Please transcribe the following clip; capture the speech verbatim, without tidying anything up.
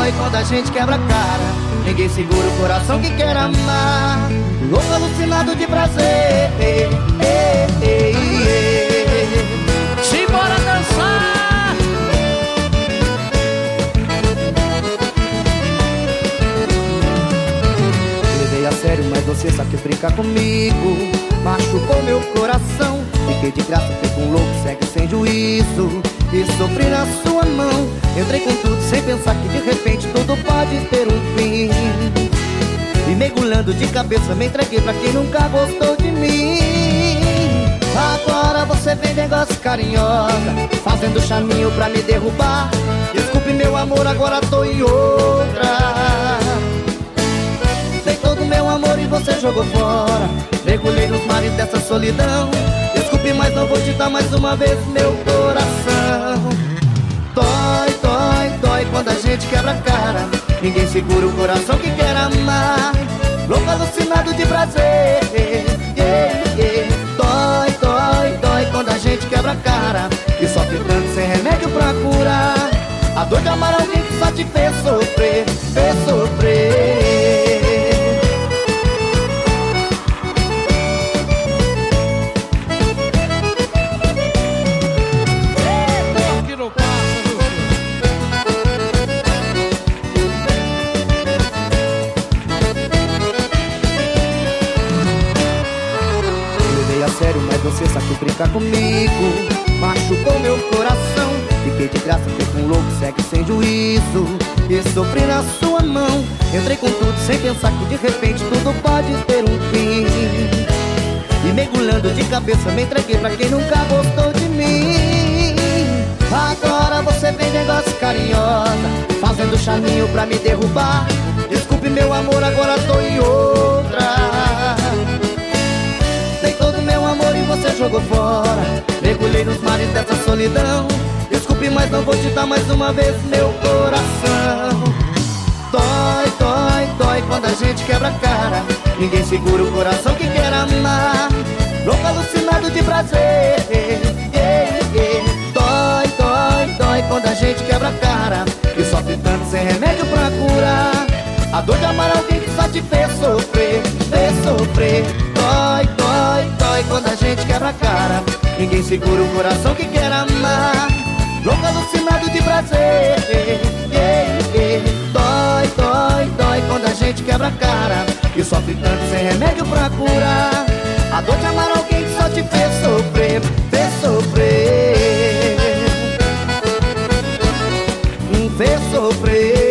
dói quando a gente quebra a cara. Ninguém segura o coração que quer amar. Louco alucinado de prazer. Ei, ei, ei, ei. Simbora dançar! Levei a sério, mas você só quis brincar comigo. Machucou meu coração. Fiquei de graça, feito um louco, segue sem juízo. E sofri na sua mão. Entrei com tudo sem pensar que de repente tudo pode ter um fim. E mergulhando de cabeça me entreguei pra quem nunca gostou de mim. Agora você vem negócio carinhosa, fazendo chaminho pra me derrubar. Desculpe meu amor, agora tô em outra. Dei todo meu amor e você jogou fora. Mergulhei nos mares dessa solidão. Desculpe, mas não vou te dar mais uma vez meu coração. Dói, dói, dói quando a gente quebra a cara. Ninguém segura o coração que quer amar. Louco alucinado de prazer. Yeah, yeah. Dói, dói, dói quando a gente quebra a cara. E sofre tanto sem remédio pra curar. A dor de amar alguém que só te fez sofrer, fez sofrer. Sério, mas você só quis brincar comigo. Machucou meu coração. Fiquei de graça, feito um louco, segue sem juízo. E sofri na sua mão. Entrei com tudo sem pensar que de repente tudo pode ter um fim. E mergulhando de cabeça me entreguei pra quem nunca gostou de mim. Agora você vem negócio carinhosa, fazendo chaminho pra me derrubar. Desculpe meu amor, agora tô em outra. Você jogou fora, mergulhei nos mares dessa solidão. Desculpe, mas não vou te dar mais uma vez meu coração. Dói, dói, dói quando a gente quebra a cara. Ninguém segura o coração que quer amar. Louco alucinado de prazer. Yeah, yeah. Dói, dói, dói quando a gente quebra a cara. E sofre tanto sem remédio pra curar. A dor de amar alguém que só te fez sofrer, fez sofrer. Dói, dói, dói quando a gente quebra a cara. Ninguém segura o coração que quer amar. Louco alucinado de prazer. Yeah, yeah. Dói, dói, dói quando a gente quebra a cara. E sofre tanto sem remédio pra curar. A dor de amar alguém que só te fez sofrer, fez sofrer, fez sofrer.